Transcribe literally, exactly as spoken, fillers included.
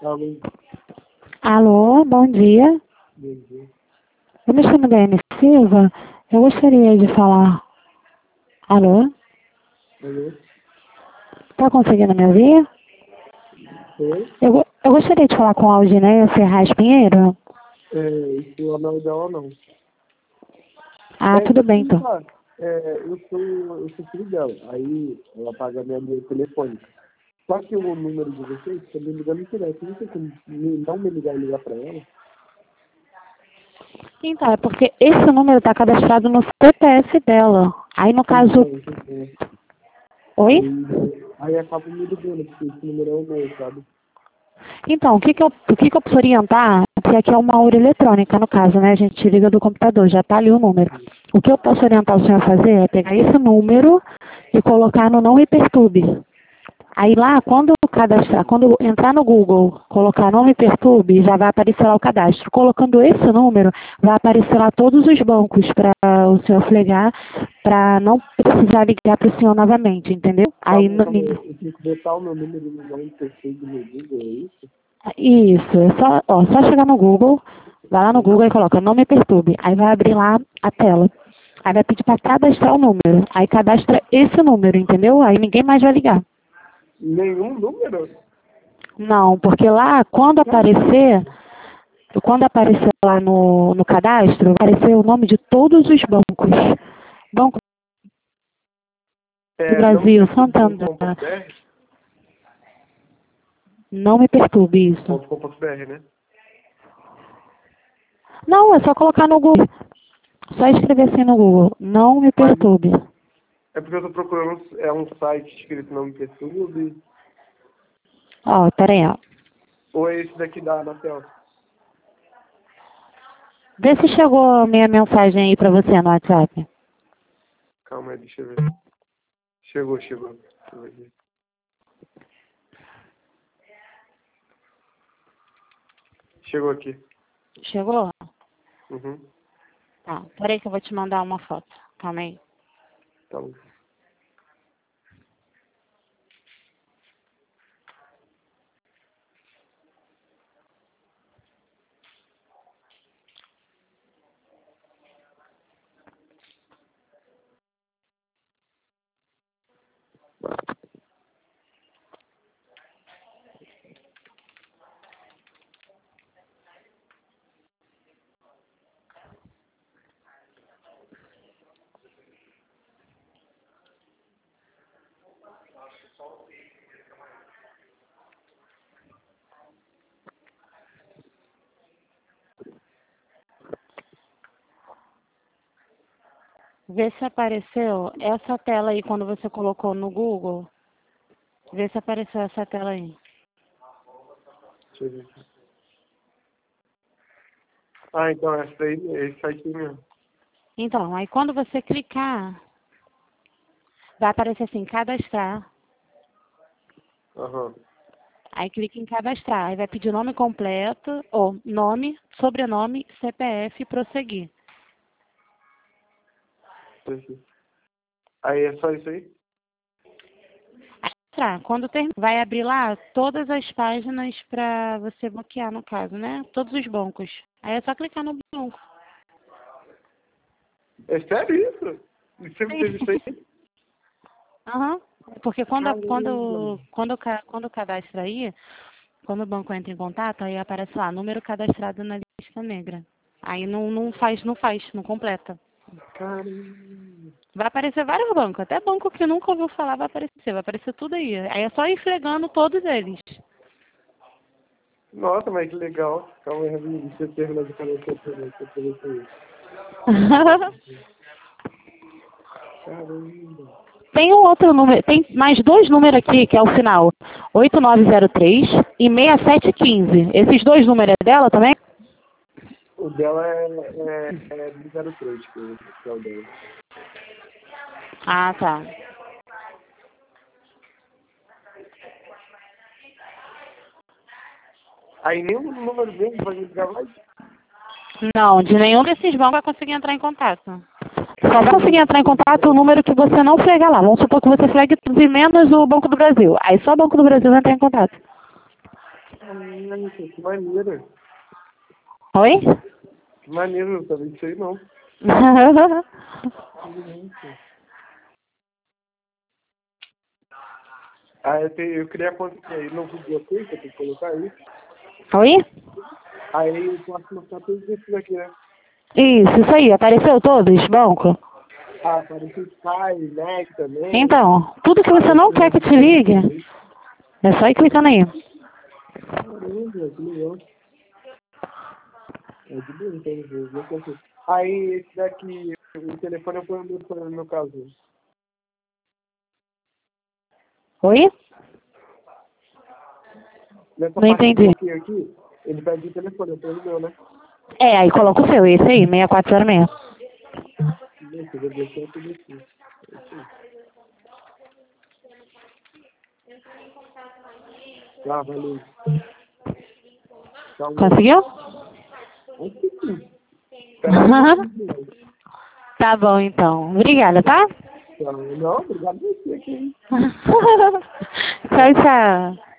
Alô, Alô, bom dia. bom dia. Eu me chamo Daiane Silva. Eu gostaria de falar. Alô? Alô, Tá conseguindo me ouvir? oi? Eu, go- eu gostaria de falar com a Aldineia Ferraz Pinheiro. É, isso não é dela, não. Ah, É, tudo deixa bem eu então. falar. É, eu sou, eu sou filho dela. Aí ela paga minha linha telefônica. Só que o número de vocês está me ligando direto. Não tem como me- não me ligar e ligar para ela. Então, é porque esse número está cadastrado no C P F dela. Aí no caso. Então, é, Oi? aí, aí acaba me ligando, porque esse número é o meu, sabe? Então, o que, que, eu, o que, que eu posso orientar? Porque aqui é uma hora eletrônica, no caso, né? A gente liga do computador, já tá ali o número. O que eu posso orientar o senhor a fazer é pegar esse número e colocar no Não Me Perturbe. Aí lá, quando cadastrar, quando entrar no Google, colocar Não Me Perturbe, já vai aparecer lá o cadastro. Colocando esse número, vai aparecer lá todos os bancos para o senhor ligar, para não precisar ligar para o senhor novamente, entendeu? Aí, Calma, no- calma aí. Eu tenho que botar o meu número no nome perfeito no Google, é isso? Isso, é só, ó, só chegar no Google, vai lá no Google e coloca Não Me Perturbe. Aí vai abrir lá a tela. Aí vai pedir para cadastrar o número. Aí cadastra esse número, entendeu? Aí ninguém mais vai ligar. Nenhum número? Não, porque lá, quando aparecer, quando aparecer lá no, no cadastro, vai aparecer o nome de todos os bancos. Banco do É, não me Brasil, perturbe ponto Santander. com ponto br? Não me perturbe isso. ponto com ponto br, né? Não, é só colocar no Google. Só escrever assim no Google. Não me Mas perturbe. é porque eu tô procurando, é um site escrito não me perturbe, Ó, peraí, ó. ou é esse daqui da Anatel? Vê se chegou a minha mensagem aí pra você no WhatsApp. Calma aí, deixa eu ver. Chegou, chegou. Deixa eu ver aqui. Chegou aqui. Chegou? Uhum. Tá, peraí que eu vou te mandar uma foto. Calma aí. Tá bom. Vê se apareceu essa tela aí quando você colocou no Google. Vê se apareceu essa tela aí. Deixa eu ver aqui. Ah, então essa daí, é esse site aí mesmo. Então, aí quando você clicar, vai aparecer assim, cadastrar. Aham. Aí clica em cadastrar. Aí vai pedir nome completo, ou nome, sobrenome, C P F e prosseguir. Esse. Aí é só isso aí? Tá, quando terminar, vai abrir lá todas as páginas para você bloquear, no caso, né? Todos os bancos. Aí é só clicar no banco. É sério isso? E sempre teve isso aí? Aham. Porque quando, a- Caramba. quando, quando, o ca- quando o cadastro aí, quando o banco entra em contato, aí aparece lá, número cadastrado na lista negra. Aí não, não faz, não faz, não completa. Caramba. Vai aparecer vários bancos, até banco que nunca ouviu falar vai aparecer, vai aparecer tudo aí. Aí é só ir fregando todos eles. Nossa, mas que legal. Calma aí, Rabi, deixa eu terminar de falar o que eu falei, que eu falei isso aí. Caramba. Tem um outro número, tem mais dois números aqui, que é o final oito nove zero três e seis sete um cinco. Esses dois números é dela também? O dela é, é, é do zero três, que que é o dela. Ah, tá. Aí nenhum número mesmo vai me ligar mais? Não, de nenhum desses bancos vai conseguir entrar em contato. Só vai conseguir entrar em contato o número que você não frega lá. Vamos supor que você fregue tudo e menos o Banco do Brasil. Aí só o Banco do Brasil vai entrar em contato. Ah, que maneiro. Oi? Que maneiro, não sabia disso aí não. Ah, eu, tenho, eu criei a conta aqui aí no vídeo aqui, que eu tenho que colocar aí. Oi? Aí eu posso mostrar tudo isso aqui, né? Isso, isso aí. Apareceu todos, banco? Ah, apareceu Sky, Mac também. Então, tudo que você não quer que te ligue, é só ir clicando aí. Caramba, que legal. É de bem, então, vou ver qual que é. Aí, esse daqui, o telefone eu ponho no meu, no meu caso. Oi? Nessa Não parte de entendi. bloqueio aqui, ele pede o telefone, eu ponho no meu, né? É, aí coloca o seu, esse aí, seis quatro zero seis. Isso, eu vou bloquear tudo aqui. É isso aí. Tá, valeu. Tchau, meu. Conseguiu? Acho que sim. Peraí. Tá bom, então. Obrigada, tá? Tchau. Não, obrigado a você aqui. Tchau, tchau.